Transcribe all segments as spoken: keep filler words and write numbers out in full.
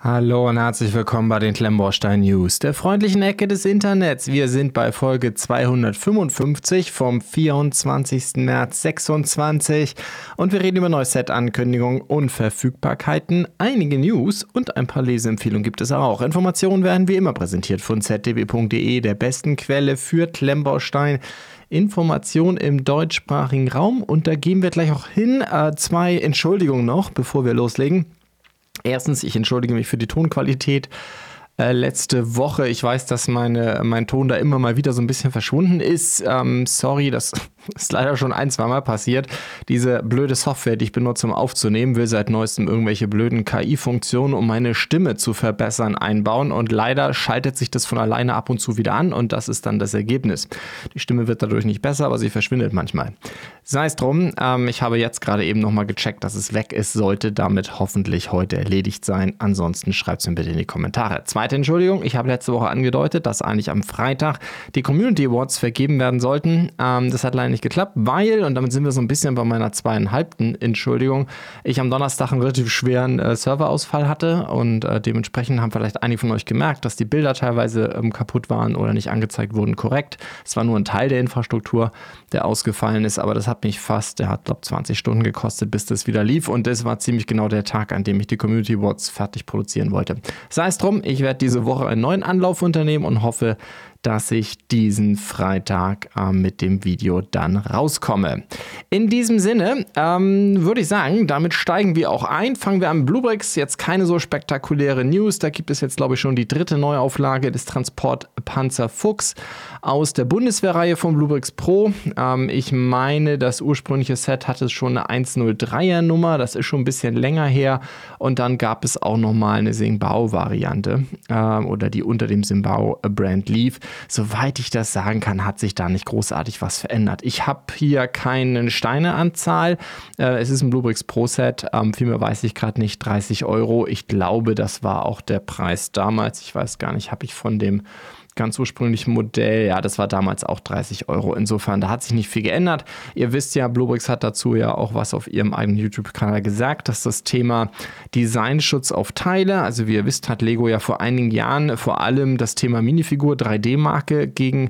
Hallo und herzlich willkommen bei den Klemmbaustein News, der freundlichen Ecke des Internets. Wir sind bei Folge zweihundertfünfundfünfzig vom vierundzwanzigsten März sechsundzwanzig und wir reden über neue Set-Ankündigungen und Verfügbarkeiten, einige News und ein paar Leseempfehlungen gibt es auch. Informationen werden wie immer präsentiert von z d b punkt d e, der besten Quelle für Klemmbaustein. Information im deutschsprachigen Raum und da gehen wir gleich auch hin. Äh, zwei Entschuldigungen noch, bevor wir loslegen. Erstens, ich entschuldige mich für die Tonqualität. Äh, letzte Woche, ich weiß, dass meine, mein Ton da immer mal wieder so ein bisschen verschwunden ist. Ähm, sorry, das ist leider schon ein, zwei Mal passiert. Diese blöde Software, die ich benutze, um aufzunehmen, will seit neuestem irgendwelche blöden K I-Funktionen, um meine Stimme zu verbessern, einbauen. Und leider schaltet sich das von alleine ab und zu wieder an und das ist dann das Ergebnis. Die Stimme wird dadurch nicht besser, aber sie verschwindet manchmal. Sei es drum, ähm, ich habe jetzt gerade eben nochmal gecheckt, dass es weg ist, sollte damit hoffentlich heute erledigt sein. Ansonsten schreibt es mir bitte in die Kommentare. Zweite Entschuldigung, ich habe letzte Woche angedeutet, dass eigentlich am Freitag die Community Awards vergeben werden sollten. Ähm, das hat leider nicht geklappt, weil, und damit sind wir so ein bisschen bei meiner zweieinhalbten Entschuldigung, ich am Donnerstag einen relativ schweren äh, Serverausfall hatte und äh, dementsprechend haben vielleicht einige von euch gemerkt, dass die Bilder teilweise ähm, kaputt waren oder nicht angezeigt wurden korrekt. Es war nur ein Teil der Infrastruktur, der ausgefallen ist, aber das hat mich fast, der hat glaube ich zwanzig Stunden gekostet, bis das wieder lief und das war ziemlich genau der Tag, an dem ich die Community Awards fertig produzieren wollte. Sei es drum, ich werde diese Woche einen neuen Anlauf unternehmen und hoffe, dass ich diesen Freitag äh, mit dem Video dann rauskomme. In diesem Sinne ähm, würde ich sagen, damit steigen wir auch ein. Fangen wir an mit Bluebricks. Jetzt keine so spektakuläre News. Da gibt es jetzt, glaube ich, schon die dritte Neuauflage des Transportpanzer Fuchs aus der Bundeswehrreihe von Bluebricks Pro. Ähm, ich meine, das ursprüngliche Set hatte schon eine hundertdreier Nummer. Das ist schon ein bisschen länger her. Und dann gab es auch nochmal eine Singbao-Variante äh, oder die unter dem Singbao-Brand lief. Soweit ich das sagen kann, hat sich da nicht großartig was verändert. Ich habe hier keine Steineanzahl. Äh, es ist ein Bluebricks Pro Set. Ähm, viel mehr weiß ich gerade nicht. dreißig Euro. Ich glaube, das war auch der Preis damals. Ich weiß gar nicht, habe ich von dem ganz ursprünglichen Modell, ja, das war damals auch dreißig Euro. Insofern, da hat sich nicht viel geändert. Ihr wisst ja, Bluebricks hat dazu ja auch was auf ihrem eigenen YouTube-Kanal gesagt, dass das Thema Designschutz auf Teile, also wie ihr wisst, hat Lego ja vor einigen Jahren vor allem das Thema Minifigur drei D-Marke gegen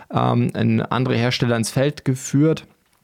ähm, andere Hersteller ins Feld geführt.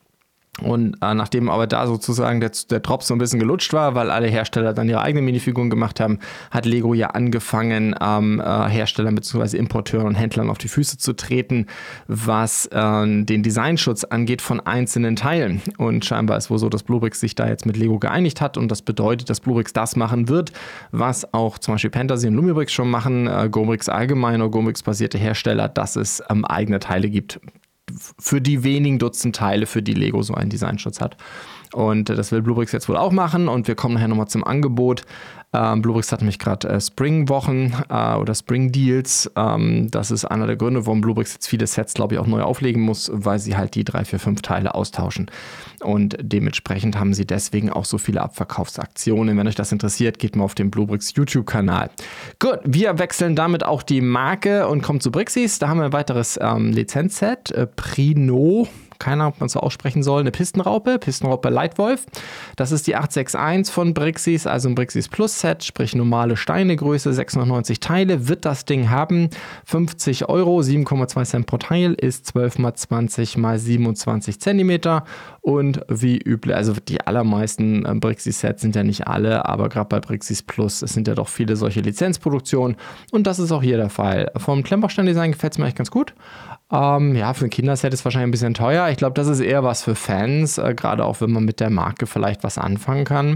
Und äh, nachdem aber da sozusagen der, der Drops so ein bisschen gelutscht war, weil alle Hersteller dann ihre eigenen Minifiguren gemacht haben, hat Lego ja angefangen, ähm, äh, Herstellern bzw. Importeuren und Händlern auf die Füße zu treten, was äh, den Designschutz angeht von einzelnen Teilen. Und scheinbar ist wohl so, dass Bluebricks sich da jetzt mit Lego geeinigt hat und das bedeutet, dass Bluebricks das machen wird, was auch zum Beispiel Fantasy und Lumibricks schon machen, äh, Gobricks allgemein oder Gobricks-basierte Hersteller, dass es ähm, eigene Teile gibt, für die wenigen Dutzend Teile, für die Lego so einen Designschutz hat. Und äh, das will Bluebricks jetzt wohl auch machen und wir kommen nachher nochmal zum Angebot. Ähm, Bluebricks hat nämlich gerade äh, Spring-Wochen äh, oder Spring-Deals. Ähm, das ist einer der Gründe, warum Bluebricks jetzt viele Sets, glaube ich, auch neu auflegen muss, weil sie halt die drei, vier, fünf Teile austauschen. Und dementsprechend haben sie deswegen auch so viele Abverkaufsaktionen. Wenn euch das interessiert, geht mal auf den Bluebricks YouTube-Kanal. Gut, wir wechseln damit auch die Marke und kommen zu Brixis. Da haben wir ein weiteres ähm, Lizenzset, äh, Prino. Keine Ahnung, ob man es so aussprechen soll, eine Pistenraupe, Pistenraupe Lightwolf. Das ist die acht sechs eins von Brixis, also ein Brixis Plus Set, sprich normale Steinegröße, sechshundertneunzig Teile, wird das Ding haben. fünfzig Euro, sieben Komma zwei Cent pro Teil, ist zwölf mal zwanzig mal siebenundzwanzig Zentimeter und wie üblich, also die allermeisten äh, Brixis Sets sind ja nicht alle, aber gerade bei Brixis Plus, es sind ja doch viele solche Lizenzproduktionen und das ist auch hier der Fall. Vom Klemmbaustein-Design gefällt es mir eigentlich ganz gut. Ähm, ja, für ein Kinderset ist wahrscheinlich ein bisschen teuer. Ich glaube, das ist eher was für Fans, äh, gerade auch wenn man mit der Marke vielleicht was anfangen kann.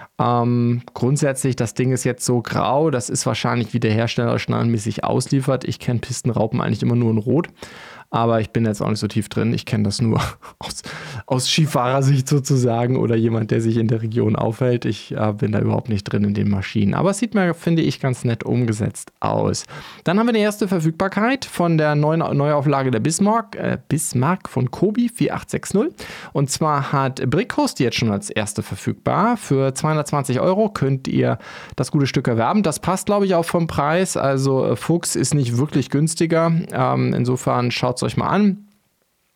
Ähm, grundsätzlich, das Ding ist jetzt so grau, das ist wahrscheinlich, wie der Hersteller standardmäßig ausliefert. Ich kenne Pistenraupen eigentlich immer nur in Rot. Aber ich bin jetzt auch nicht so tief drin. Ich kenne das nur aus, aus Skifahrersicht sozusagen oder jemand, der sich in der Region aufhält. Ich äh, bin da überhaupt nicht drin in den Maschinen. Aber es sieht mir, finde ich, ganz nett umgesetzt aus. Dann haben wir die erste Verfügbarkeit von der neuen Neuauflage der Bismarck, äh, Bismarck von Kobi vier acht sechs null. Und zwar hat Brickhost die jetzt schon als erste verfügbar. Für zweihundertzwanzig Euro könnt ihr das gute Stück erwerben. Das passt, glaube ich, auch vom Preis. Also äh, Fuchs ist nicht wirklich günstiger. Ähm, insofern schaut euch mal an.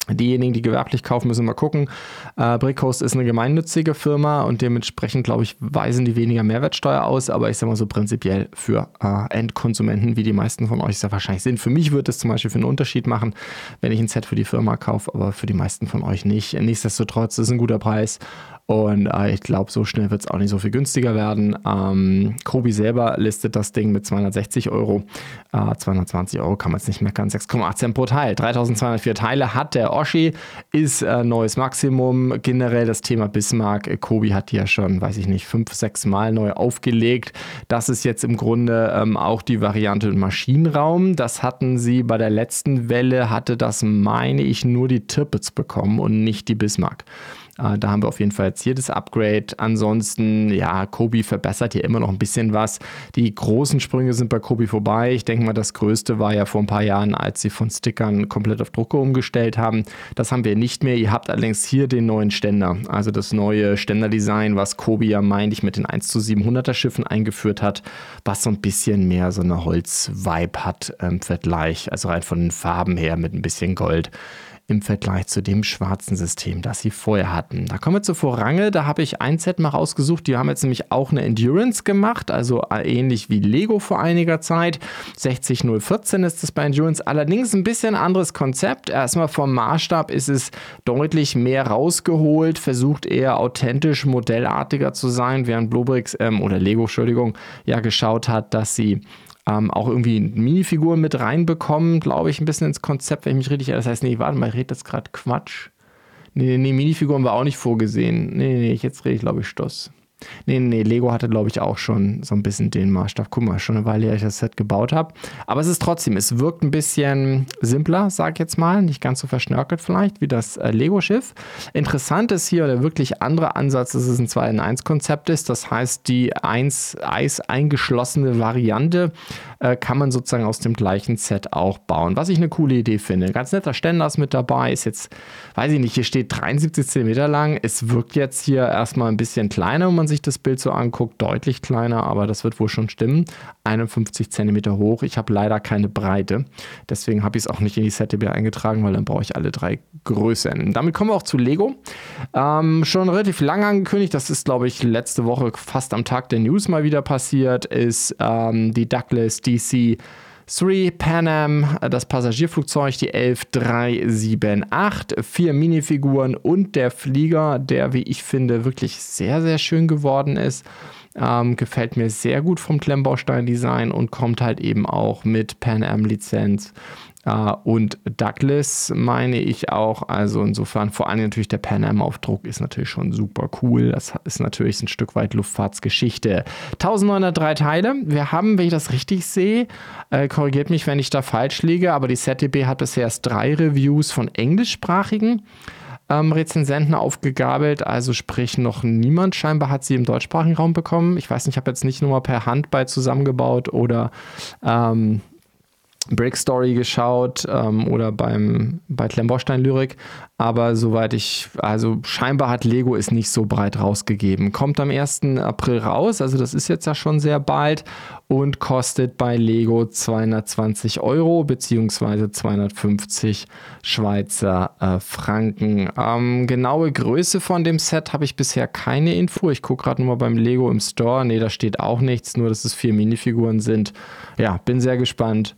Diejenigen, die gewerblich kaufen, müssen mal gucken. Äh, Brickhost ist eine gemeinnützige Firma und dementsprechend, glaube ich, weisen die weniger Mehrwertsteuer aus. Aber ich sage mal so prinzipiell für äh, Endkonsumenten, wie die meisten von euch es ja wahrscheinlich sind. Für mich wird es zum Beispiel für einen Unterschied machen, wenn ich ein Set für die Firma kaufe, aber für die meisten von euch nicht. Nichtsdestotrotz ist es ein guter Preis. Und äh, ich glaube, so schnell wird es auch nicht so viel günstiger werden. Ähm, Kobi selber listet das Ding mit zweihundertsechzig Euro. Äh, zweihundertzwanzig Euro kann man jetzt nicht meckern. sechs Komma acht Cent pro Teil. dreitausendzweihundertvier Teile hat der Oschi. Ist äh, neues Maximum. Generell das Thema Bismarck. Äh, Kobi hat die ja schon, weiß ich nicht, fünf, sechs Mal neu aufgelegt. Das ist jetzt im Grunde ähm, auch die Variante Maschinenraum. Das hatten sie bei der letzten Welle, hatte das, meine ich, nur die Tirpitz bekommen und nicht die Bismarck. Da haben wir auf jeden Fall jetzt hier das Upgrade. Ansonsten, ja, Kobi verbessert hier immer noch ein bisschen was. Die großen Sprünge sind bei Kobi vorbei. Ich denke mal, das Größte war ja vor ein paar Jahren, als sie von Stickern komplett auf Drucke umgestellt haben. Das haben wir nicht mehr. Ihr habt allerdings hier den neuen Ständer. Also das neue Ständerdesign, was Kobi ja, meine ich, mit den eins zu siebenhunderter Schiffen eingeführt hat, was so ein bisschen mehr so eine Holz-Vibe hat im Vergleich. Also rein von den Farben her mit ein bisschen Gold im Vergleich zu dem schwarzen System, das sie vorher hatten. Da kommen wir zu Vorrange, da habe ich ein Set mal rausgesucht, die haben jetzt nämlich auch eine Endurance gemacht, also ähnlich wie Lego vor einiger Zeit. sechzig null vierzehn ist das bei Endurance, allerdings ein bisschen anderes Konzept. Erstmal vom Maßstab ist es deutlich mehr rausgeholt, versucht eher authentisch, modellartiger zu sein, während Bluebricks ähm, oder Lego, Entschuldigung, ja geschaut hat, dass sie Ähm, auch irgendwie Minifiguren mit reinbekommen, glaube ich, ein bisschen ins Konzept, wenn ich mich richtig erinnere. Das heißt, nee, warte mal, ich rede jetzt gerade Quatsch. Nee, nee, Minifiguren war auch nicht vorgesehen. Nee, nee, jetzt rede ich, glaube ich, Stoss. Nee, nee, Lego hatte, glaube ich, auch schon so ein bisschen den Maßstab. Guck mal, schon eine Weile her, ich das Set gebaut habe. Aber es ist trotzdem, es wirkt ein bisschen simpler, sag ich jetzt mal. Nicht ganz so verschnörkelt vielleicht, wie das äh, Lego-Schiff. Interessant ist hier, der wirklich andere Ansatz, dass es ein zwei in eins Konzept ist. Das heißt, die eins Eis eingeschlossene Variante äh, kann man sozusagen aus dem gleichen Set auch bauen. Was ich eine coole Idee finde. Ganz netter Ständer ist mit dabei. Ist jetzt, weiß ich nicht, hier steht dreiundsiebzig Zentimeter lang. Es wirkt jetzt hier erstmal ein bisschen kleiner, wenn man sich das Bild so anguckt, deutlich kleiner, aber das wird wohl schon stimmen. einundfünfzig Zentimeter hoch. Ich habe leider keine Breite. Deswegen habe ich es auch nicht in die Z D B eingetragen, weil dann brauche ich alle drei Größen. Damit kommen wir auch zu Lego. Ähm, schon relativ lange angekündigt, das ist, glaube ich, letzte Woche fast am Tag der News mal wieder passiert, ist ähm, die Douglas D C drei Pan Am, das Passagierflugzeug, die elf drei sieben acht, vier Minifiguren und der Flieger, der, wie ich finde, wirklich sehr, sehr schön geworden ist. Ähm, gefällt mir sehr gut vom Klemmbaustein-Design und kommt halt eben auch mit Pan Am-Lizenz. Uh, und Douglas meine ich auch, also insofern vor allem natürlich der Pan Am-Aufdruck ist natürlich schon super cool, das ist natürlich ein Stück weit Luftfahrtsgeschichte. eintausendneunhundertdrei Teile, wir haben, wenn ich das richtig sehe, äh, korrigiert mich, wenn ich da falsch liege, aber die Z D B hat bisher erst drei Reviews von englischsprachigen ähm, Rezensenten aufgegabelt, also sprich noch niemand scheinbar hat sie im deutschsprachigen Raum bekommen. Ich weiß nicht, ich habe jetzt nicht nur mal per Hand bei zusammengebaut oder ähm, Brick Story geschaut ähm, oder beim bei Klemmbaustein Lyrik, aber soweit ich, also scheinbar hat Lego es nicht so breit rausgegeben. Kommt am ersten April raus, also das ist jetzt ja schon sehr bald und kostet bei Lego zweihundertzwanzig Euro beziehungsweise zweihundertfünfzig Schweizer äh, Franken. Ähm, genaue Größe von dem Set habe ich bisher keine Info. Ich gucke gerade nur mal beim Lego im Store. Ne, da steht auch nichts, nur dass es vier Minifiguren sind. Ja, bin sehr gespannt,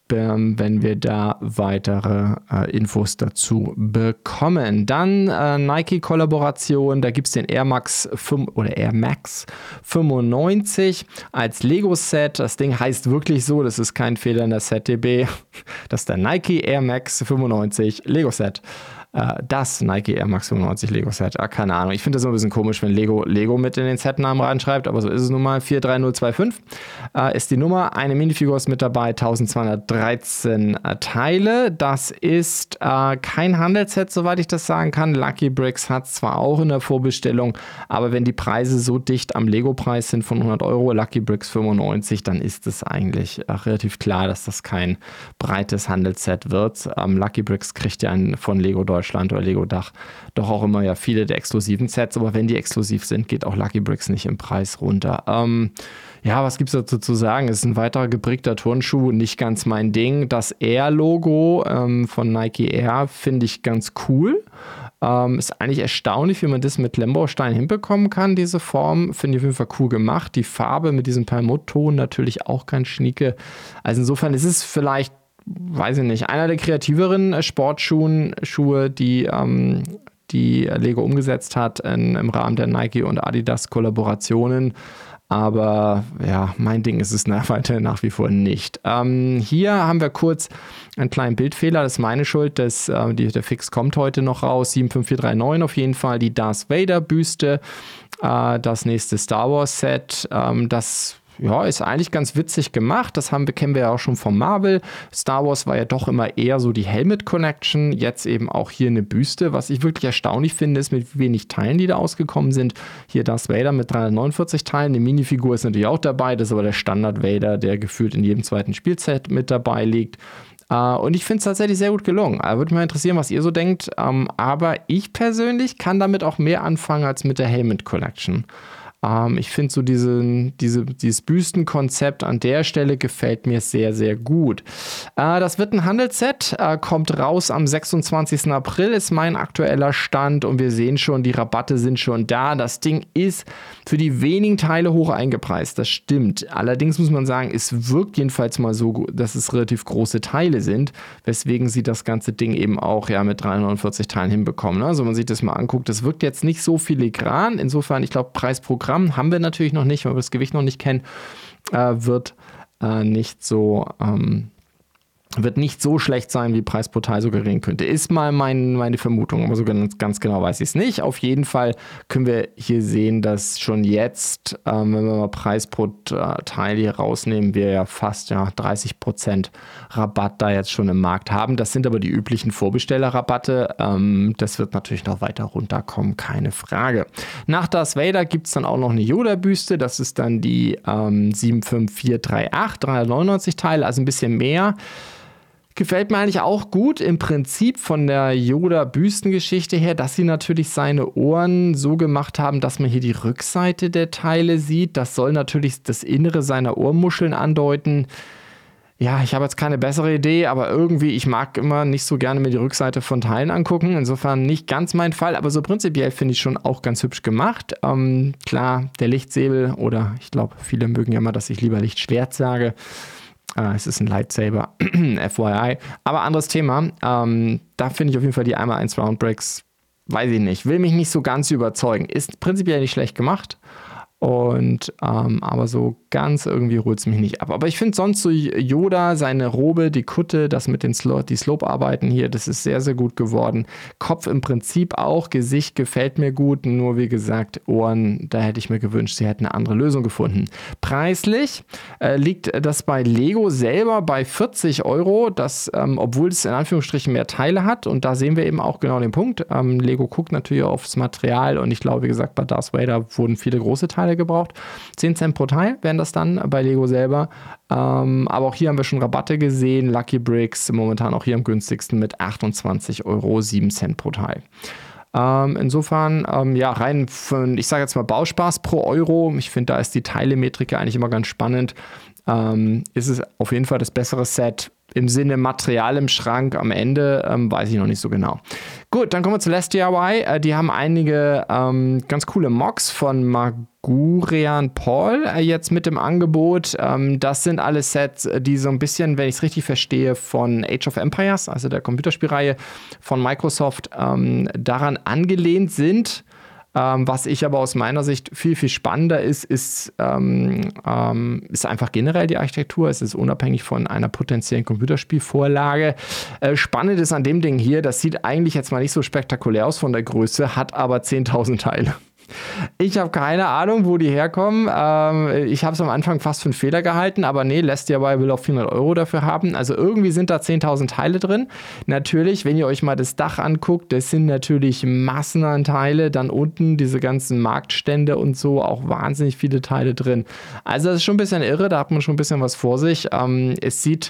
wenn wir da weitere äh, Infos dazu bekommen. Dann äh, Nike-Kollaboration, da gibt es den Air Max fünf oder Air Max fünfundneunzig als Lego-Set. Das Ding heißt wirklich so, das ist kein Fehler in der Z D B. Das ist der Nike Air Max fünfundneunzig Lego-Set. Das Nike Air Max fünfundneunzig Lego Set. Ah, keine Ahnung. Ich finde das so ein bisschen komisch, wenn Lego Lego mit in den Setnamen reinschreibt, aber so ist es nun mal. vier drei null zwei fünf äh, ist die Nummer. Eine Minifigur ist mit dabei, eintausendzweihundertdreizehn äh, Teile. Das ist äh, kein Handelsset, soweit ich das sagen kann. Lucky Bricks hat zwar auch in der Vorbestellung, aber wenn die Preise so dicht am Lego-Preis sind von hundert Euro, Lucky Bricks fünfundneunzig, dann ist es eigentlich äh, relativ klar, dass das kein breites Handelsset wird. Ähm, Lucky Bricks kriegt ja ein, von Lego Deutschland Deutschland oder Lego Dach doch auch immer ja viele der exklusiven Sets, aber wenn die exklusiv sind, geht auch Lucky Bricks nicht im Preis runter. Ähm, ja, was gibt es dazu zu sagen? Es ist ein weiterer geprägter Turnschuh, nicht ganz mein Ding. Das Air-Logo ähm, von Nike Air finde ich ganz cool. Ähm, ist eigentlich erstaunlich, wie man das mit Klemmbaustein hinbekommen kann, diese Form. Finde ich auf jeden Fall cool gemacht. Die Farbe mit diesem Perlmuttton natürlich auch ganz schnieke. Also insofern ist es vielleicht, weiß ich nicht, einer der kreativeren Sportschuhe, Schuhe, die, ähm, die Lego umgesetzt hat in, im Rahmen der Nike und Adidas Kollaborationen. Aber ja, mein Ding ist es nach, weiter nach wie vor nicht. Ähm, hier haben wir kurz einen kleinen Bildfehler, das ist meine Schuld. Das, äh, die, der Fix kommt heute noch raus. sieben fünf vier drei neun auf jeden Fall. Die Darth Vader Büste, äh, das nächste Star Wars Set. Ähm, das ja, ist eigentlich ganz witzig gemacht. Das haben wir, kennen wir ja auch schon von Marvel. Star Wars war ja doch immer eher so die Helmet Collection. Jetzt eben auch hier eine Büste. Was ich wirklich erstaunlich finde, ist, mit wenig Teilen, die da ausgekommen sind. Hier Darth Vader mit dreihundertneunundvierzig Teilen. Eine Minifigur ist natürlich auch dabei. Das ist aber der Standard Vader, der gefühlt in jedem zweiten Spielset mit dabei liegt. Uh, und ich finde es tatsächlich sehr gut gelungen. Uh, würde mich mal interessieren, was ihr so denkt. Um, aber ich persönlich kann damit auch mehr anfangen als mit der Helmet Collection. Um, ich finde so diese, diese, dieses Büstenkonzept an der Stelle gefällt mir sehr, sehr gut. Uh, das wird ein Handelsset, uh, kommt raus am sechsundzwanzigsten April, ist mein aktueller Stand und wir sehen schon, die Rabatte sind schon da. Das Ding ist für die wenigen Teile hoch eingepreist, das stimmt. Allerdings muss man sagen, es wirkt jedenfalls mal so, dass es relativ große Teile sind, weswegen sie das ganze Ding eben auch ja mit dreihundertneunundvierzig Teilen hinbekommen. Also wenn man sich das mal anguckt, das wirkt jetzt nicht so filigran. Insofern, ich glaube, Preis pro Gramm haben wir natürlich noch nicht, weil wir das Gewicht noch nicht kennen, äh, wird äh, nicht so ähm, wird nicht so schlecht sein, wie Preis pro Teil so gering könnte. Ist mal mein, meine Vermutung, aber so ganz, ganz genau weiß ich es nicht. Auf jeden Fall können wir hier sehen, dass schon jetzt, ähm, wenn wir mal Preis pro Teil hier rausnehmen, wir ja fast ja, dreißig Prozent Rabatt da jetzt schon im Markt haben. Das sind aber die üblichen Vorbestellerrabatte. Ähm, das wird natürlich noch weiter runterkommen, keine Frage. Nach Darth Vader gibt es dann auch noch eine Yoda-Büste. Das ist dann die ähm, sieben fünf vier drei acht, dreihundertneunundneunzig Teile, also ein bisschen mehr. Gefällt mir eigentlich auch gut im Prinzip von der Yoda-Büstengeschichte her, dass sie natürlich seine Ohren so gemacht haben, dass man hier die Rückseite der Teile sieht. Das soll natürlich das Innere seiner Ohrmuscheln andeuten. Ja, ich habe jetzt keine bessere Idee, aber irgendwie, ich mag immer nicht so gerne mir die Rückseite von Teilen angucken. Insofern nicht ganz mein Fall, aber so prinzipiell finde ich schon auch ganz hübsch gemacht. Ähm, klar, der Lichtsäbel oder ich glaube, viele mögen ja mal, dass ich lieber Lichtschwert sage. Uh, es ist ein Lightsaber, F Y I. Aber anderes Thema. Ähm, da finde ich auf jeden Fall die einmal eins Round Breaks, weiß ich nicht, will mich nicht so ganz überzeugen. Ist prinzipiell nicht schlecht gemacht. Und ähm, aber so ganz irgendwie holt es mich nicht ab. Aber ich finde sonst so Yoda, seine Robe, die Kutte, das mit den Slo- die Slope-Arbeiten hier, das ist sehr, sehr gut geworden. Kopf im Prinzip auch, Gesicht gefällt mir gut, nur wie gesagt, Ohren, da hätte ich mir gewünscht, sie hätten eine andere Lösung gefunden. Preislich äh, liegt das bei Lego selber bei vierzig Euro, das, ähm, obwohl es in Anführungsstrichen mehr Teile hat. Und da sehen wir eben auch genau den Punkt. Ähm, Lego guckt natürlich aufs Material und ich glaube, wie gesagt, bei Darth Vader wurden viele große Teile gebraucht. zehn Cent pro Teil wären das dann bei Lego selber. Ähm, aber auch hier haben wir schon Rabatte gesehen. Lucky Bricks momentan auch hier am günstigsten mit achtundzwanzig Euro, sieben Cent pro Teil. Ähm, insofern, ähm, ja, rein für, ich sage jetzt mal Bauspaß pro Euro. Ich finde, da ist die Teilemetrik eigentlich immer ganz spannend. Ähm, ist es auf jeden Fall das bessere Set. Im Sinne Material im Schrank am Ende, ähm, weiß ich noch nicht so genau. Gut, dann kommen wir zu Less D I Y. Äh, die haben einige ähm, ganz coole Mocks von Magurian Paul äh, jetzt mit im Angebot. Ähm, das sind alle Sets, die so ein bisschen, wenn ich es richtig verstehe, von Age of Empires, also der Computerspielreihe von Microsoft, ähm, daran angelehnt sind. Ähm, was ich aber aus meiner Sicht viel, viel spannender ist, ist, ähm, ähm, ist einfach generell die Architektur. Es ist unabhängig von einer potenziellen Computerspielvorlage. Äh, spannend ist an dem Ding hier, das sieht eigentlich jetzt mal nicht so spektakulär aus von der Größe, hat aber zehntausend Teile. Ich habe keine Ahnung, wo die herkommen. Ähm, ich habe es am Anfang fast für einen Fehler gehalten, aber nee, Less D I Y will auch vierhundert Euro dafür haben. Also irgendwie sind da zehntausend Teile drin. Natürlich, wenn ihr euch mal das Dach anguckt, das sind natürlich Massen an Teile. Dann unten diese ganzen Marktstände und so, auch wahnsinnig viele Teile drin. Also das ist schon ein bisschen irre, da hat man schon ein bisschen was vor sich. Ähm, es sieht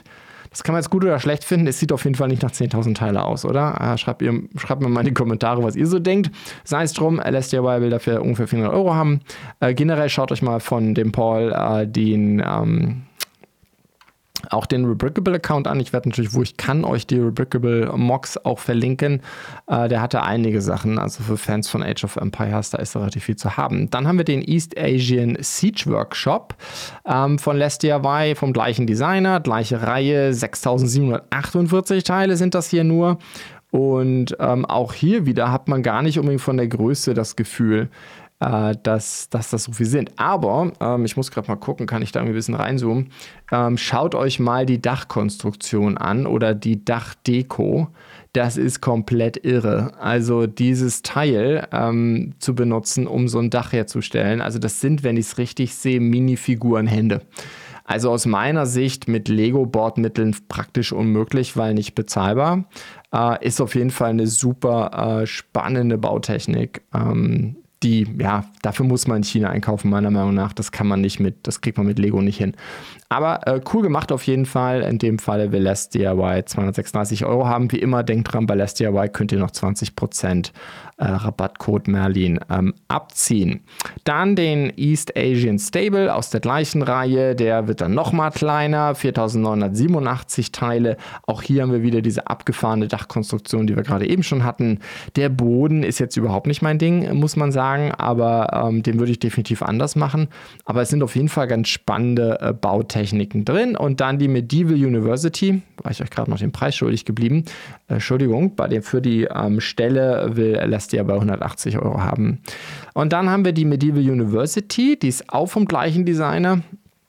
Das kann man jetzt gut oder schlecht finden. Es sieht auf jeden Fall nicht nach zehntausend Teile aus, oder? Äh, schreibt, ihr, schreibt mir mal in die Kommentare, was ihr so denkt. Sei es drum, L S D Y will dafür ungefähr vierhundert Euro haben. Äh, generell schaut euch mal von dem Paul äh, den... Ähm, auch den Rebrickable-Account an. Ich werde natürlich, wo ich kann, euch die Rebrickable-Mocks auch verlinken. Äh, der hatte einige Sachen, also für Fans von Age of Empires, da ist relativ viel zu haben. Dann haben wir den East Asian Siege Workshop ähm, von L S D Y, vom gleichen Designer, gleiche Reihe, sechstausendsiebenhundertachtundvierzig Teile sind das hier nur. Und ähm, auch hier wieder hat man gar nicht unbedingt von der Größe das Gefühl, Äh, dass, dass das so viel sind. Aber, ähm, ich muss gerade mal gucken, kann ich da ein bisschen reinzoomen. Ähm, schaut euch mal die Dachkonstruktion an oder die Dachdeko. Das ist komplett irre. Also dieses Teil ähm, zu benutzen, um so ein Dach herzustellen, also das sind, wenn ich es richtig sehe, Minifigurenhände. Also aus meiner Sicht mit Lego-Bordmitteln praktisch unmöglich, weil nicht bezahlbar. Äh, ist auf jeden Fall eine super äh, spannende Bautechnik. Ähm, Die, ja, dafür muss man in China einkaufen, meiner Meinung nach. Das kann man nicht mit, das kriegt man mit Lego nicht hin. Aber äh, cool gemacht auf jeden Fall. In dem Fall will L S D Y zweihundertsechsunddreißig Euro haben. Wie immer, denkt dran, bei L S D Y könnt ihr noch zwanzig Prozent äh, Rabattcode Merlin ähm, abziehen. Dann den East Asian Stable aus der gleichen Reihe. Der wird dann nochmal kleiner, viertausendneunhundertsiebenundachtzig Teile. Auch hier haben wir wieder diese abgefahrene Dachkonstruktion, die wir gerade eben schon hatten. Der Boden ist jetzt überhaupt nicht mein Ding, muss man sagen, aber ähm, den würde ich definitiv anders machen. Aber es sind auf jeden Fall ganz spannende äh, Bautechniken drin. Und dann die Medieval University, war ich euch gerade noch den Preis schuldig geblieben. Äh, Entschuldigung, bei dem für die ähm, Stelle will L S D Y bei hundertachtzig Euro haben. Und dann haben wir die Medieval University, die ist auch vom gleichen Designer.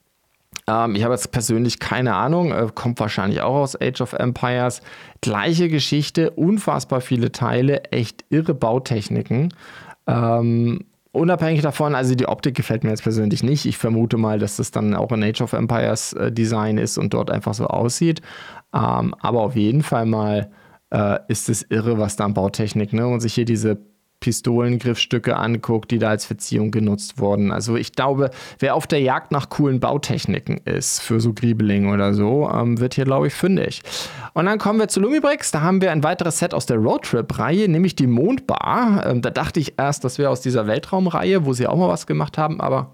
Ähm, ich habe jetzt persönlich keine Ahnung, äh, kommt wahrscheinlich auch aus Age of Empires. Gleiche Geschichte, unfassbar viele Teile, echt irre Bautechniken. Ähm, unabhängig davon, also die Optik gefällt mir jetzt persönlich nicht. Ich vermute mal, dass das dann auch ein Age of Empires äh, Design ist und dort einfach so aussieht. Ähm, aber auf jeden Fall mal äh, ist es irre, was da an Bautechnik, ne? Und sich hier diese Pistolengriffstücke anguckt, die da als Verziehung genutzt wurden. Also ich glaube, wer auf der Jagd nach coolen Bautechniken ist, für so Griebeling oder so, ähm, wird hier, glaube ich, fündig. Und dann kommen wir zu Lumibrix. Da haben wir ein weiteres Set aus der Roadtrip-Reihe, nämlich die Mondbar. Ähm, da dachte ich erst, das wäre aus dieser Weltraumreihe, wo sie auch mal was gemacht haben, aber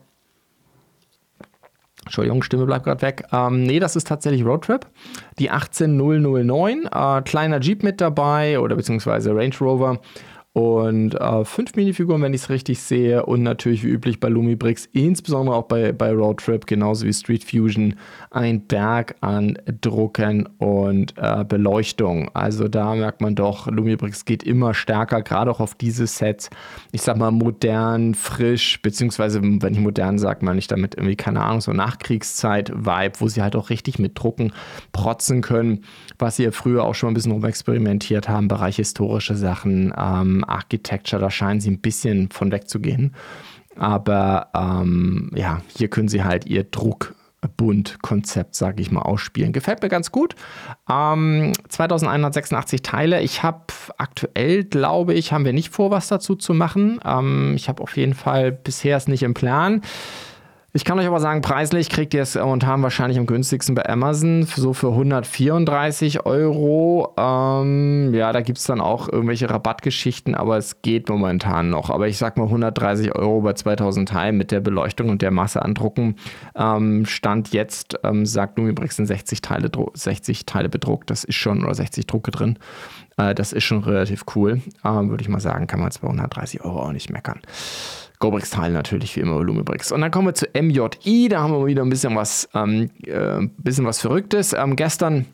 Entschuldigung, Stimme bleibt gerade weg. Ähm, nee, das ist tatsächlich Roadtrip. Die achtzehntausendneun, äh, kleiner Jeep mit dabei oder beziehungsweise Range Rover. Und äh, fünf Minifiguren, wenn ich es richtig sehe. Und natürlich wie üblich bei Lumibrix, insbesondere auch bei, bei Roadtrip, genauso wie Street Fusion, ein Berg an Drucken und äh, Beleuchtung. Also da merkt man doch, Lumibrix geht immer stärker, gerade auch auf diese Sets. Ich sag mal modern, frisch, beziehungsweise wenn ich modern sage, meine ich damit irgendwie, keine Ahnung, so Nachkriegszeit-Vibe, wo sie halt auch richtig mit Drucken protzen können, was sie ja früher auch schon ein bisschen rumexperimentiert haben, Bereich historische Sachen, ähm, Architecture, da scheinen sie ein bisschen von wegzugehen. Aber ähm, ja, hier können sie halt ihr Druckbunt-Konzept, sage ich mal, ausspielen. Gefällt mir ganz gut. Ähm, zweitausendeinhundertsechsundachtzig Teile. Ich habe aktuell, glaube ich, haben wir nicht vor, was dazu zu machen. Ähm, ich habe auf jeden Fall bisher es nicht im Plan. Ich kann euch aber sagen, preislich kriegt ihr es momentan wahrscheinlich am günstigsten bei Amazon, so für hundertvierunddreißig Euro. Ähm, ja, da gibt es dann auch irgendwelche Rabattgeschichten, aber es geht momentan noch. Aber ich sag mal hundertdreißig Euro bei zweitausend Teilen mit der Beleuchtung und der Masse an Drucken. Ähm, Stand jetzt, ähm, sagt Lumibrix, sind sechzig Teile, sechzig Teile bedruckt. Das ist schon, oder sechzig Drucke drin. Äh, das ist schon relativ cool. Ähm, Würde ich mal sagen, kann man jetzt bei hundertdreißig Euro auch nicht meckern. Gobrix-Teil natürlich, wie immer Lumibrix. Und dann kommen wir zu M J I, da haben wir wieder ein bisschen was, ähm, äh, bisschen was Verrücktes. Ähm, gestern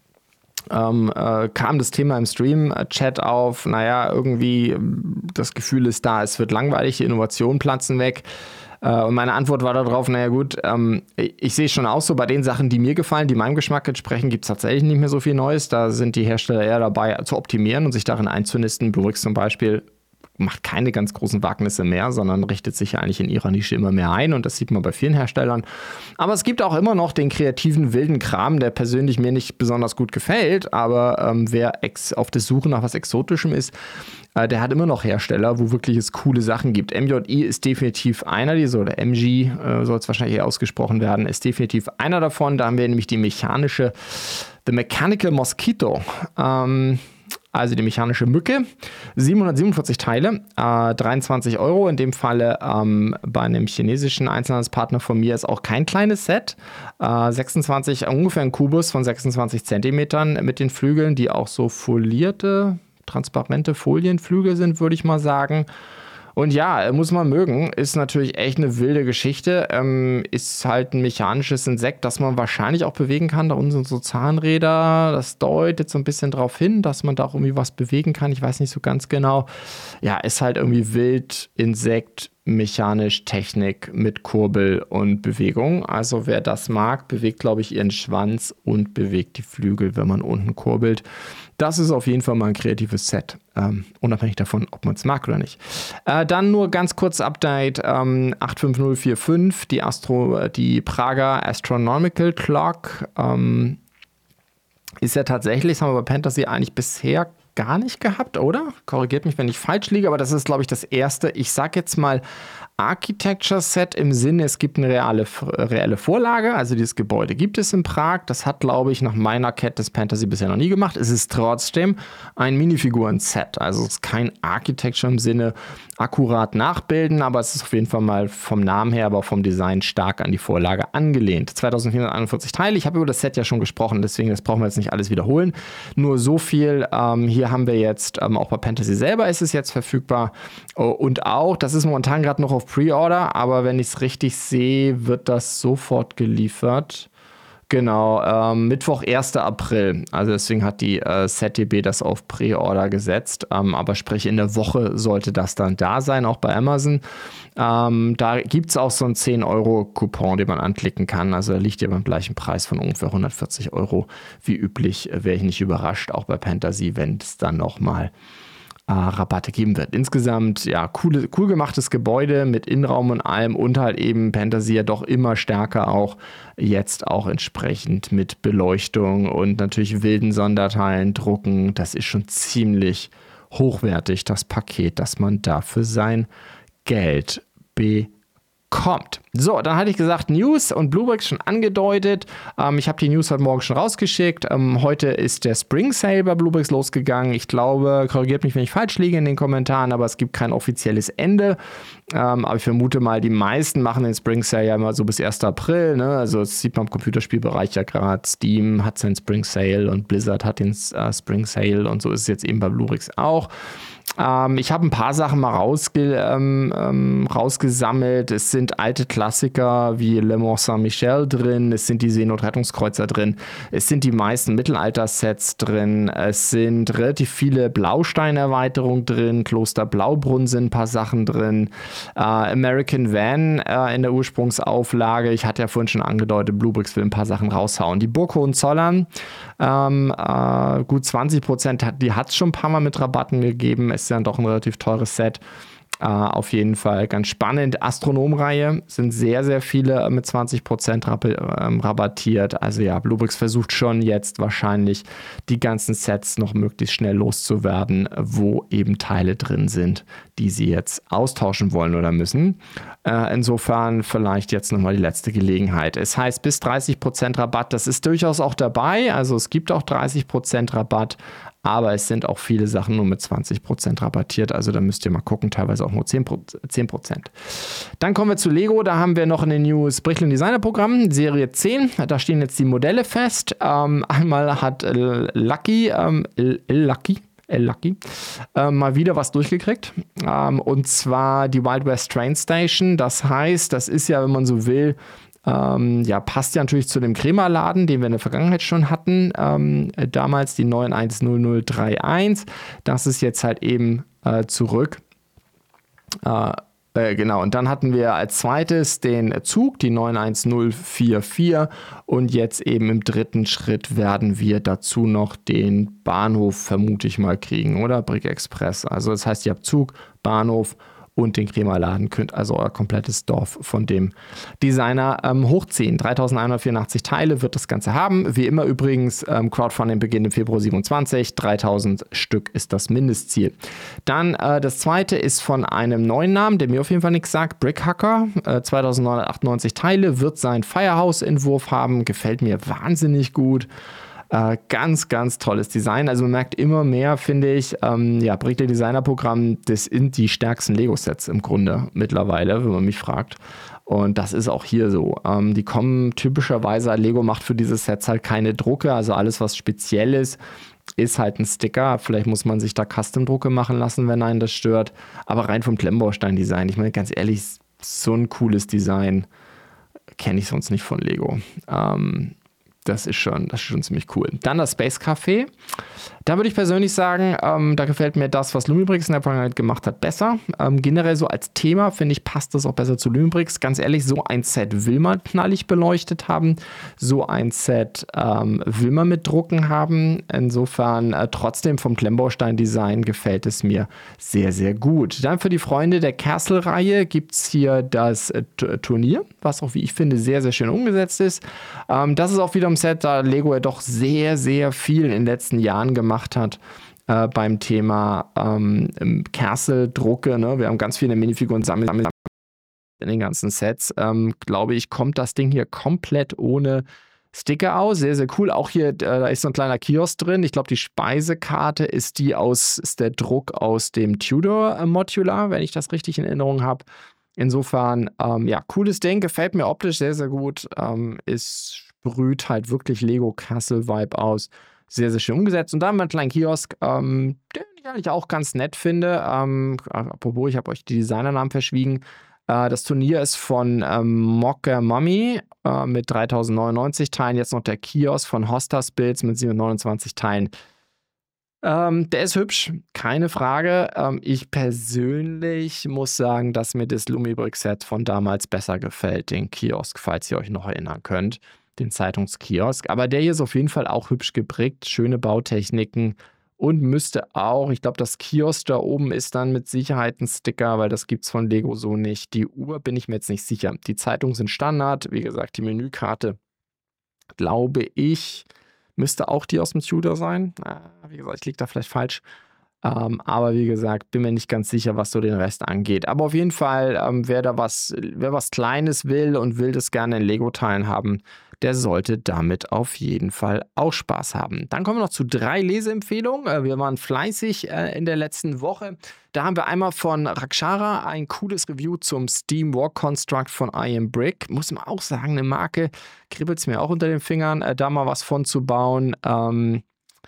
ähm, äh, kam das Thema im Stream-Chat auf, naja, irgendwie das Gefühl ist da, es wird langweilig, die Innovationen platzen weg. Äh, und meine Antwort war darauf, naja gut, ähm, ich sehe es schon auch so, bei den Sachen, die mir gefallen, die meinem Geschmack entsprechen, gibt es tatsächlich nicht mehr so viel Neues. Da sind die Hersteller eher dabei zu optimieren und sich darin einzunisten. Bluebrix zum Beispiel macht keine ganz großen Wagnisse mehr, sondern richtet sich ja eigentlich in ihrer Nische immer mehr ein und das sieht man bei vielen Herstellern. Aber es gibt auch immer noch den kreativen, wilden Kram, der persönlich mir nicht besonders gut gefällt, aber ähm, wer ex- auf der Suche nach was Exotischem ist, äh, der hat immer noch Hersteller, wo wirklich es coole Sachen gibt. M J I ist definitiv einer dieser, oder M G äh, soll es wahrscheinlich eher ausgesprochen werden, ist definitiv einer davon. Da haben wir nämlich die mechanische The Mechanical Mosquito. Ähm, Also die mechanische Mücke, siebenhundertsiebenundvierzig Teile, äh, dreiundzwanzig Euro. In dem Falle ähm, bei einem chinesischen Einzelhandelspartner von mir ist auch kein kleines Set. Äh, sechsundzwanzig, ungefähr ein Kubus von sechsundzwanzig Zentimetern mit den Flügeln, die auch so folierte, transparente Folienflügel sind, würde ich mal sagen. Und ja, muss man mögen, ist natürlich echt eine wilde Geschichte, ähm, ist halt ein mechanisches Insekt, das man wahrscheinlich auch bewegen kann. Da unten sind so Zahnräder, das deutet so ein bisschen darauf hin, dass man da auch irgendwie was bewegen kann. Ich weiß nicht so ganz genau. Ja, ist halt irgendwie wild, Insekt, mechanisch, Technik mit Kurbel und Bewegung. Also wer das mag, bewegt, glaube ich, ihren Schwanz und bewegt die Flügel, wenn man unten kurbelt. Das ist auf jeden Fall mal ein kreatives Set, ähm, unabhängig davon, ob man es mag oder nicht. Äh, dann nur ganz kurz Update, ähm, acht fünf null vier fünf, die, Astro, die Prager Astronomical Clock, ähm, ist ja tatsächlich, das haben wir bei Fantasy eigentlich bisher gar nicht gehabt, oder? Korrigiert mich, wenn ich falsch liege, aber das ist, glaube ich, das erste, ich sag jetzt mal, Architecture-Set im Sinne, es gibt eine reale, reelle Vorlage, also dieses Gebäude gibt es in Prag. Das hat, glaube ich, nach meiner Kenntnis Fantasy bisher noch nie gemacht. Es ist trotzdem ein Minifiguren-Set, also es ist kein Architecture im Sinne akkurat nachbilden, aber es ist auf jeden Fall mal vom Namen her, aber vom Design stark an die Vorlage angelehnt. zweitausendvierhunderteinundvierzig Teile, ich habe über das Set ja schon gesprochen, deswegen das brauchen wir jetzt nicht alles wiederholen. Nur so viel, ähm, hier haben wir jetzt, ähm, auch bei Fantasy selber ist es jetzt verfügbar und auch, das ist momentan gerade noch auf Pre-Order, aber wenn ich es richtig sehe, wird das sofort geliefert. Genau, ähm, Mittwoch, erster April. Also deswegen hat die äh, Z D B das auf Pre-Order gesetzt. Ähm, aber sprich, in der Woche sollte das dann da sein, auch bei Amazon. Ähm, da gibt es auch so einen zehn Euro Coupon, den man anklicken kann. Also da liegt ja beim gleichen Preis von ungefähr hundertvierzig Euro. Wie üblich äh, wäre ich nicht überrascht, auch bei Fantasy, wenn es dann nochmal Rabatte geben wird. Insgesamt, ja, cool, cool gemachtes Gebäude mit Innenraum und allem und halt eben Fantasy ja doch immer stärker auch jetzt auch entsprechend mit Beleuchtung und natürlich wilden Sonderteilen drucken. Das ist schon ziemlich hochwertig, das Paket, das man da für sein Geld bekommt. Kommt. So, dann hatte ich gesagt, News und Bluebricks schon angedeutet. Ähm, ich habe die News heute Morgen schon rausgeschickt. Ähm, heute ist der Spring Sale bei Bluebricks losgegangen. Ich glaube, korrigiert mich, wenn ich falsch liege in den Kommentaren, aber es gibt kein offizielles Ende. Ähm, aber ich vermute mal, die meisten machen den Spring Sale ja immer so bis erster April. Ne? Also das sieht man im Computerspielbereich ja gerade. Steam hat seinen Spring Sale und Blizzard hat den äh, Spring Sale und so ist es jetzt eben bei Bluebricks auch. Ähm, ich habe ein paar Sachen mal rausge ähm, ähm, rausgesammelt. Es sind alte Klassiker wie Le Mont Saint-Michel drin, es sind die Seenotrettungskreuzer drin, es sind die meisten Mittelalter-Sets drin, es sind relativ viele Blausteinerweiterungen drin, Kloster Blaubrunn sind ein paar Sachen drin, äh, American Van äh, in der Ursprungsauflage, ich hatte ja vorhin schon angedeutet, Bluebricks will ein paar Sachen raushauen. Die Burg Hohenzollern, ähm, äh, gut zwanzig Prozent, die hat es schon ein paar Mal mit Rabatten gegeben, ist ja doch ein relativ teures Set. Uh, auf jeden Fall ganz spannend. Astronomreihe sind sehr, sehr viele mit zwanzig Prozent rab- ähm, rabattiert. Also ja, Bluebricks versucht schon jetzt wahrscheinlich die ganzen Sets noch möglichst schnell loszuwerden, wo eben Teile drin sind, die sie jetzt austauschen wollen oder müssen. Uh, insofern vielleicht jetzt nochmal die letzte Gelegenheit. Es heißt bis dreißig Prozent Rabatt, das ist durchaus auch dabei. Also es gibt auch dreißig Prozent Rabatt. Aber es sind auch viele Sachen nur mit zwanzig Prozent rabattiert. Also da müsst ihr mal gucken, teilweise auch nur zehn Prozent. Dann kommen wir zu Lego. Da haben wir noch in den News Bricklin Designer Programm, Serie zehn. Da stehen jetzt die Modelle fest. Ähm, einmal hat äh, Lucky, ähm, Lucky, Lucky, äh, mal wieder was durchgekriegt. Ähm, und zwar die Wild West Train Station. Das heißt, das ist ja, wenn man so will, Ähm, ja, passt ja natürlich zu dem Crema-Laden, den wir in der Vergangenheit schon hatten. Ähm, damals die neun eins null null drei eins. Das ist jetzt halt eben äh, zurück. Äh, äh, genau, und dann hatten wir als zweites den Zug, die neun eins null vier vier. Und jetzt eben im dritten Schritt werden wir dazu noch den Bahnhof, vermute ich mal, kriegen, oder? Brick Express. Also das heißt, ihr habt Zug, Bahnhof und den Crema-Laden, könnt also euer komplettes Dorf von dem Designer ähm, hochziehen. dreitausendeinhundertvierundachtzig Teile wird das Ganze haben. Wie immer übrigens, ähm, Crowdfunding beginnt im Februar siebenundzwanzig. dreitausend Stück ist das Mindestziel. Dann äh, das zweite ist von einem neuen Namen, der mir auf jeden Fall nichts sagt. Brickhacker, äh, zweitausendneunhundertachtundneunzig Teile, wird seinen Firehouse-Entwurf haben. Gefällt mir wahnsinnig gut. Äh, ganz, ganz tolles Design. Also man merkt immer mehr, finde ich, ähm, ja, Brickle Designer-Programm, das sind die stärksten Lego-Sets im Grunde mittlerweile, wenn man mich fragt. Und das ist auch hier so. Ähm, die kommen typischerweise, Lego macht für diese Sets halt keine Drucke, also alles, was speziell ist, ist halt ein Sticker. Vielleicht muss man sich da Custom-Drucke machen lassen, wenn einen das stört. Aber rein vom Klemmbaustein-Design, ich meine, ganz ehrlich, so ein cooles Design kenne ich sonst nicht von Lego. Ähm, Das ist schon, das ist schon ziemlich cool. Dann das Space Café. Da würde ich persönlich sagen, ähm, da gefällt mir das, was Lumibrix in der Vergangenheit gemacht hat, besser. Ähm, generell so als Thema, finde ich, passt das auch besser zu Lumibrix. Ganz ehrlich, so ein Set will man knallig beleuchtet haben. So ein Set ähm, will man mit Drucken haben. Insofern äh, trotzdem vom Klemmbaustein-Design gefällt es mir sehr, sehr gut. Dann für die Freunde der Castle-Reihe gibt es hier das äh, Turnier, was auch, wie ich finde, sehr, sehr schön umgesetzt ist. Ähm, das ist auch wieder ein Set, da Lego ja doch sehr, sehr viel in den letzten Jahren gemacht hat äh, beim Thema ähm, Castle-Drucke. Ne? Wir haben ganz viele Minifiguren sammeln in den ganzen Sets. Ähm, glaube ich, kommt das Ding hier komplett ohne Sticker aus. Sehr, sehr cool. Auch hier, äh, da ist so ein kleiner Kiosk drin. Ich glaube, die Speisekarte ist die aus, ist der Druck aus dem Tudor-Modular, wenn ich das richtig in Erinnerung habe. Insofern, ähm, ja, cooles Ding, gefällt mir optisch sehr, sehr gut. Ähm, ist sprüht halt wirklich Lego Castle Vibe aus. Sehr, sehr schön umgesetzt. Und dann mal einen kleinen Kiosk, ähm, den ich eigentlich auch ganz nett finde. Ähm, apropos, ich habe euch die Designernamen verschwiegen. Äh, das Turnier ist von ähm, Mocker Mummy äh, mit dreitausendneunundneunzig Teilen. Jetzt noch der Kiosk von Hostas Builds mit siebenhundertneunundzwanzig Teilen. Ähm, der ist hübsch, keine Frage. Ähm, ich persönlich muss sagen, dass mir das Lumibrix-Set von damals besser gefällt, den Kiosk, falls ihr euch noch erinnern könnt, den Zeitungskiosk. Aber der hier ist auf jeden Fall auch hübsch geprickt, schöne Bautechniken und müsste auch, ich glaube, das Kiosk da oben ist dann mit Sicherheit ein Sticker, weil das gibt es von Lego so nicht. Die Uhr bin ich mir jetzt nicht sicher. Die Zeitungen sind Standard, wie gesagt, die Menükarte, glaube ich, müsste auch die aus dem Tudor sein. Wie gesagt, ich liege da vielleicht falsch. Ähm, aber wie gesagt, bin mir nicht ganz sicher, was so den Rest angeht. Aber auf jeden Fall, ähm, wer da was, wer was Kleines will und will das gerne in Lego-Teilen haben, der sollte damit auf jeden Fall auch Spaß haben. Dann kommen wir noch zu drei Leseempfehlungen. Äh, wir waren fleißig äh, in der letzten Woche. Da haben wir einmal von Rakshara ein cooles Review zum Steam War Construct von I Am Brick. Muss man auch sagen, eine Marke, kribbelt es mir auch unter den Fingern, äh, da mal was von zu bauen. Ähm,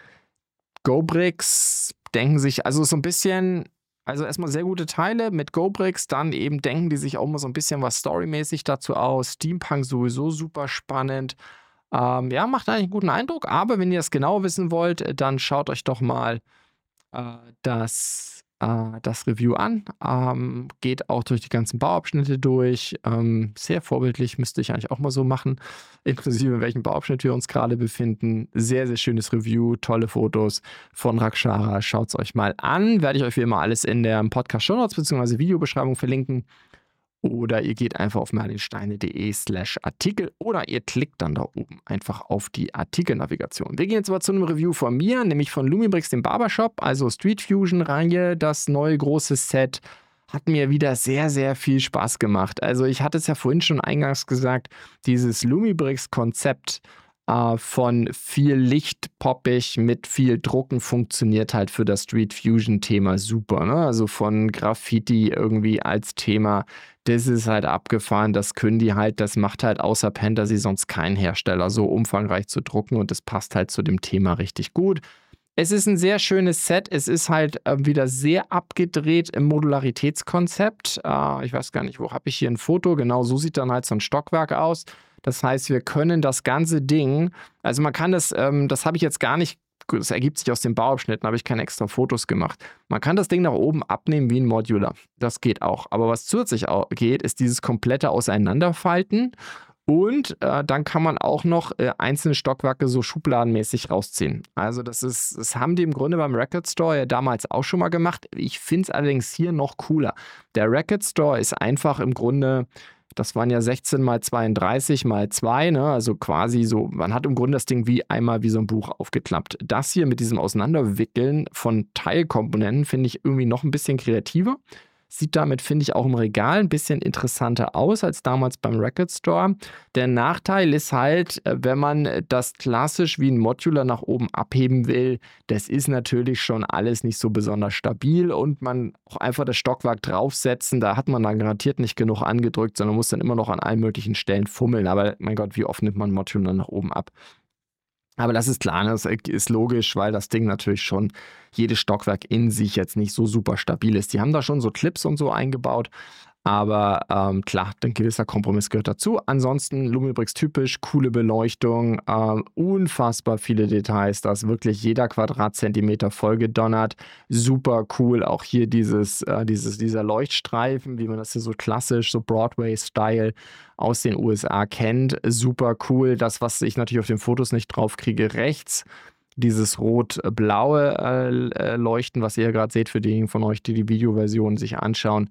GoBricks denken sich, also so ein bisschen, also erstmal sehr gute Teile mit GoBricks, dann eben denken die sich auch mal so ein bisschen was storymäßig dazu aus. Steampunk sowieso super spannend. Ähm, ja, macht eigentlich einen guten Eindruck, aber wenn ihr das genau wissen wollt, dann schaut euch doch mal äh, das, äh, das Review an. Ähm, geht auch durch die ganzen Bauabschnitte durch. Ähm, sehr vorbildlich, müsste ich eigentlich auch mal so machen, inklusive in welchem Bauabschnitt wir uns gerade befinden. Sehr, sehr schönes Review, tolle Fotos von Rakshara. Schaut es euch mal an. Werde ich euch wie immer alles in der Podcast-Shownotes bzw. Videobeschreibung verlinken. Oder ihr geht einfach auf merlinsteine.de slash Artikel oder ihr klickt dann da oben einfach auf die Artikelnavigation. Wir gehen jetzt aber zu einem Review von mir, nämlich von Lumibrix, dem Barbershop, also Street Fusion-Reihe, das neue große Set. Hat mir wieder sehr, sehr viel Spaß gemacht. Also ich hatte es ja vorhin schon eingangs gesagt, dieses Lumibrix-Konzept äh, von viel Licht, poppig, mit viel Drucken funktioniert halt für das Street Fusion-Thema super. Ne? Also von Graffiti irgendwie als Thema, das ist halt abgefahren, das können die halt, das macht halt außer Fantasy sonst kein Hersteller, so umfangreich zu drucken und das passt halt zu dem Thema richtig gut. Es ist ein sehr schönes Set. Es ist halt äh, wieder sehr abgedreht im Modularitätskonzept. Äh, ich weiß gar nicht, wo habe ich hier ein Foto? Genau, so sieht dann halt so ein Stockwerk aus. Das heißt, wir können das ganze Ding, also man kann das, ähm, das habe ich jetzt gar nicht, das ergibt sich aus den Bauabschnitten, habe ich keine extra Fotos gemacht. Man kann das Ding nach oben abnehmen wie ein Modular. Das geht auch. Aber was zusätzlich auch geht, ist dieses komplette Auseinanderfalten. Und äh, dann kann man auch noch äh, einzelne Stockwerke so schubladenmäßig rausziehen. Also das ist, das haben die im Grunde beim Record Store ja damals auch schon mal gemacht. Ich finde es allerdings hier noch cooler. Der Record Store ist einfach im Grunde, das waren ja sechzehn mal zweiunddreißig mal zwei, ne? Also quasi so, man hat im Grunde das Ding wie einmal wie so ein Buch aufgeklappt. Das hier mit diesem Auseinanderwickeln von Teilkomponenten finde ich irgendwie noch ein bisschen kreativer. Sieht damit, finde ich, auch im Regal ein bisschen interessanter aus als damals beim Record Store. Der Nachteil ist halt, wenn man das klassisch wie ein Modular nach oben abheben will, das ist natürlich schon alles nicht so besonders stabil und man auch einfach das Stockwerk draufsetzen, da hat man dann garantiert nicht genug angedrückt, sondern muss dann immer noch an allen möglichen Stellen fummeln. Aber mein Gott, wie oft nimmt man ein Modular nach oben ab? Aber das ist klar, das ist logisch, weil das Ding natürlich schon jedes Stockwerk in sich jetzt nicht so super stabil ist. Die haben da schon so Clips und so eingebaut, aber ähm, klar, ein gewisser Kompromiss gehört dazu. Ansonsten Lumibrix typisch, coole Beleuchtung, ähm, unfassbar viele Details, da ist wirklich jeder Quadratzentimeter vollgedonnert. Super cool, auch hier dieses, äh, dieses, dieser Leuchtstreifen, wie man das hier so klassisch, so Broadway-Style aus den U S A kennt. Super cool, das, was ich natürlich auf den Fotos nicht drauf kriege, rechts. Dieses rot-blaue äh, Leuchten, was ihr gerade seht, für diejenigen von euch, die die Videoversion sich anschauen.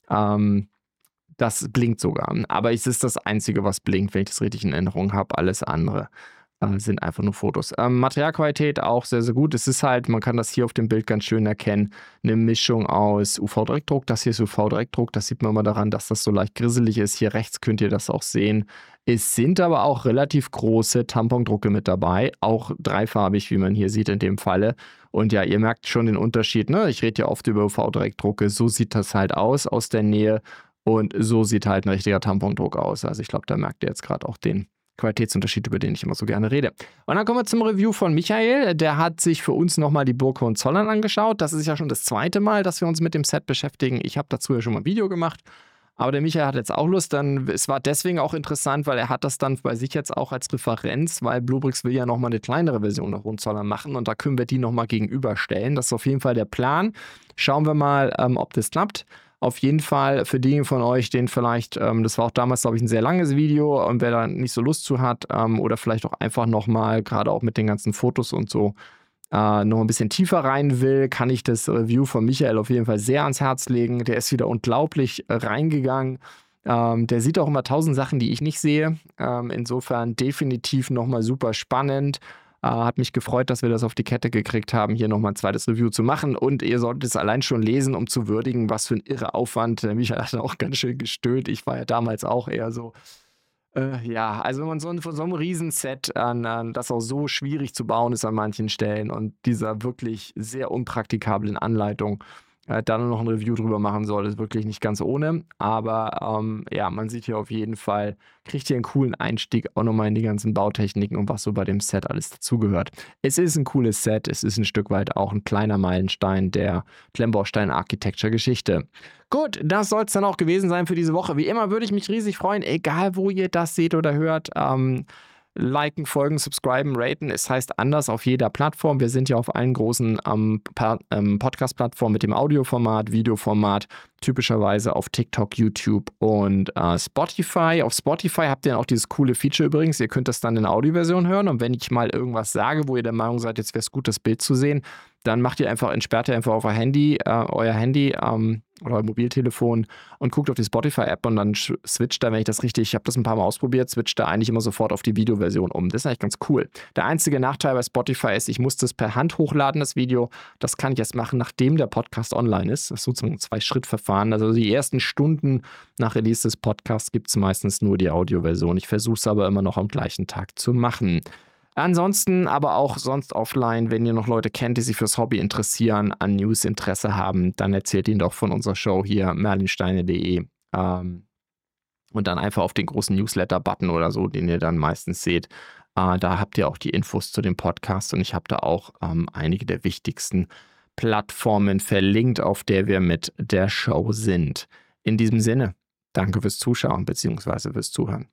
Ähm, das blinkt sogar. Aber es ist das Einzige, was blinkt, wenn ich das richtig in Erinnerung habe. Alles andere äh, sind einfach nur Fotos. Ähm, Materialqualität auch sehr, sehr gut. Es ist halt, man kann das hier auf dem Bild ganz schön erkennen, eine Mischung aus U V-Direktdruck. Das hier ist U V-Direktdruck. Das sieht man immer daran, dass das so leicht grisselig ist. Hier rechts könnt ihr das auch sehen. Es sind aber auch relativ große Tampondrucke mit dabei. Auch dreifarbig, wie man hier sieht in dem Falle. Und ja, ihr merkt schon den Unterschied, ne? Ich rede ja oft über U V-Direktdrucke. So sieht das halt aus, aus der Nähe. Und so sieht halt ein richtiger Tampondruck aus. Also ich glaube, da merkt ihr jetzt gerade auch den Qualitätsunterschied, über den ich immer so gerne rede. Und dann kommen wir zum Review von Michael. Der hat sich für uns nochmal die Burg Hohenzollern angeschaut. Das ist ja schon das zweite Mal, dass wir uns mit dem Set beschäftigen. Ich habe dazu ja schon mal ein Video gemacht. Aber der Michael hat jetzt auch Lust, dann, es war deswegen auch interessant, weil er hat das dann bei sich jetzt auch als Referenz, weil Bluebrix will ja nochmal eine kleinere Version der Hohenzollern machen und da können wir die nochmal gegenüberstellen. Das ist auf jeden Fall der Plan. Schauen wir mal, ähm, ob das klappt. Auf jeden Fall für diejenigen von euch, denen vielleicht, ähm, das war auch damals, glaube ich, ein sehr langes Video und wer da nicht so Lust zu hat ähm, oder vielleicht auch einfach nochmal, gerade auch mit den ganzen Fotos und so, Uh, noch ein bisschen tiefer rein will, kann ich das Review von Michael auf jeden Fall sehr ans Herz legen. Der ist wieder unglaublich äh, reingegangen. Ähm, der sieht auch immer tausend Sachen, die ich nicht sehe. Ähm, insofern definitiv nochmal super spannend. Uh, hat mich gefreut, dass wir das auf die Kette gekriegt haben, hier nochmal ein zweites Review zu machen. Und ihr solltet es allein schon lesen, um zu würdigen, was für ein irre Aufwand. Der Michael hat auch ganz schön gestöhnt. Ich war ja damals auch eher so... Äh, ja, also wenn man so ein, von so einem Riesenset, an, an, das auch so schwierig zu bauen ist an manchen Stellen und dieser wirklich sehr unpraktikablen Anleitung, äh, dann noch ein Review drüber machen soll, ist wirklich nicht ganz ohne. Aber ähm, ja, man sieht hier auf jeden Fall, kriegt hier einen coolen Einstieg auch nochmal in die ganzen Bautechniken und was so bei dem Set alles dazugehört. Es ist ein cooles Set, es ist ein Stück weit auch ein kleiner Meilenstein der Klemmbaustein Architecture Geschichte. Gut, das soll es dann auch gewesen sein für diese Woche. Wie immer würde ich mich riesig freuen, egal wo ihr das seht oder hört. Ähm, liken, folgen, subscriben, raten. Es heißt anders auf jeder Plattform. Wir sind ja auf allen großen ähm, ähm, Podcast-Plattformen mit dem Audioformat, Videoformat, typischerweise auf TikTok, YouTube und äh, Spotify. Auf Spotify habt ihr dann auch dieses coole Feature übrigens. Ihr könnt das dann in der Audioversion hören und wenn ich mal irgendwas sage, wo ihr der Meinung seid, jetzt wäre es gut, das Bild zu sehen, dann macht ihr einfach, entsperrt ihr einfach auf euer Handy, äh, euer Handy ähm, oder euer Mobiltelefon und guckt auf die Spotify-App und dann switcht da, wenn ich das richtig, ich habe das ein paar Mal ausprobiert, switcht da eigentlich immer sofort auf die Videoversion um. Das ist eigentlich ganz cool. Der einzige Nachteil bei Spotify ist, ich muss das per Hand hochladen, das Video. Das kann ich erst machen, nachdem der Podcast online ist. Das ist sozusagen ein Zwei-Schritt-Verfahren. Also die ersten Stunden nach Release des Podcasts gibt es meistens nur die Audioversion. Ich versuche es aber immer noch am gleichen Tag zu machen. Ansonsten aber auch sonst offline, wenn ihr noch Leute kennt, die sich fürs Hobby interessieren, an News Interesse haben, dann erzählt ihnen doch von unserer Show hier, merlinsteine punkt de ähm, und dann einfach auf den großen Newsletter-Button oder so, den ihr dann meistens seht. Äh, da habt ihr auch die Infos zu dem Podcast und ich habe da auch ähm, einige der wichtigsten Plattformen verlinkt, auf der wir mit der Show sind. In diesem Sinne, danke fürs Zuschauen bzw. fürs Zuhören.